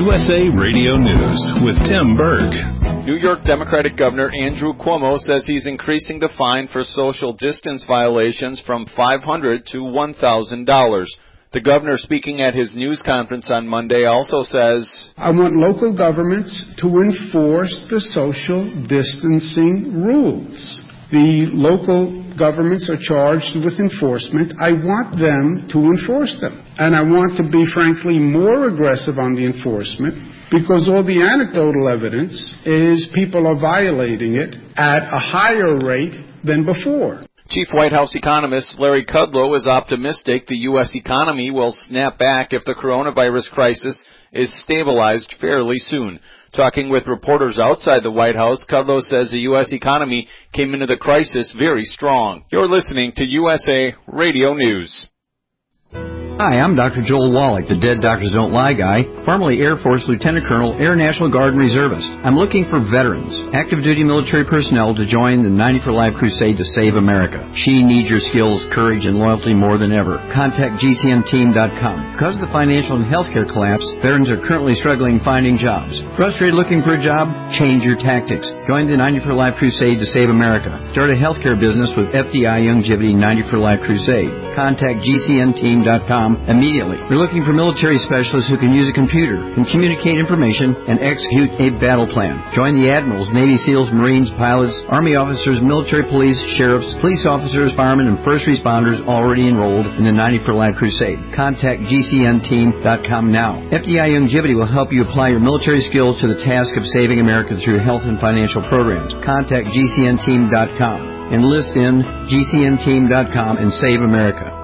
USA Radio News with Tim Berg. New York Democratic Governor Andrew Cuomo says he's increasing the fine for social distance violations from $500 to $1,000. The governor, speaking at his news conference on Monday, also says, I want local governments to enforce the social distancing rules. The local governments are charged with enforcement. I want them to enforce them. And I want to be, frankly, more aggressive on the enforcement because all the anecdotal evidence is people are violating it at a higher rate than before. Chief White House economist Larry Kudlow is optimistic the U.S. economy will snap back if the coronavirus crisis is stabilized fairly soon. Talking with reporters outside the White House, Kudlow says the U.S. economy came into the crisis very strong. You're listening to USA Radio News. Hi, I'm Dr. Joel Wallach, the Dead Doctors Don't Lie guy, formerly Air Force Lieutenant Colonel, Air National Guard and Reservist. I'm looking for veterans, active duty military personnel to join the 90 for Life crusade to save America. She needs your skills, courage, and loyalty more than ever. Contact GCNteam.com. Because of the financial and healthcare collapse, veterans are currently struggling finding jobs. Frustrated looking for a job? Change your tactics. Join the 90 for Life crusade to save America. Start a healthcare business with FDI Youngevity 90 for Life crusade. Contact GCNteam.com immediately. We're looking for military specialists who can use a computer, can communicate information, and execute a battle plan. Join the admirals, Navy SEALs, Marines, pilots, Army officers, military police, sheriffs, police officers, firemen, and first responders already enrolled in the 90 for Life crusade. Contact GCNteam.com now. FDI Youngevity will help you apply your military skills to the task of saving America through health and financial programs. Contact GCNteam.com. Enlist in GCNteam.com and save America.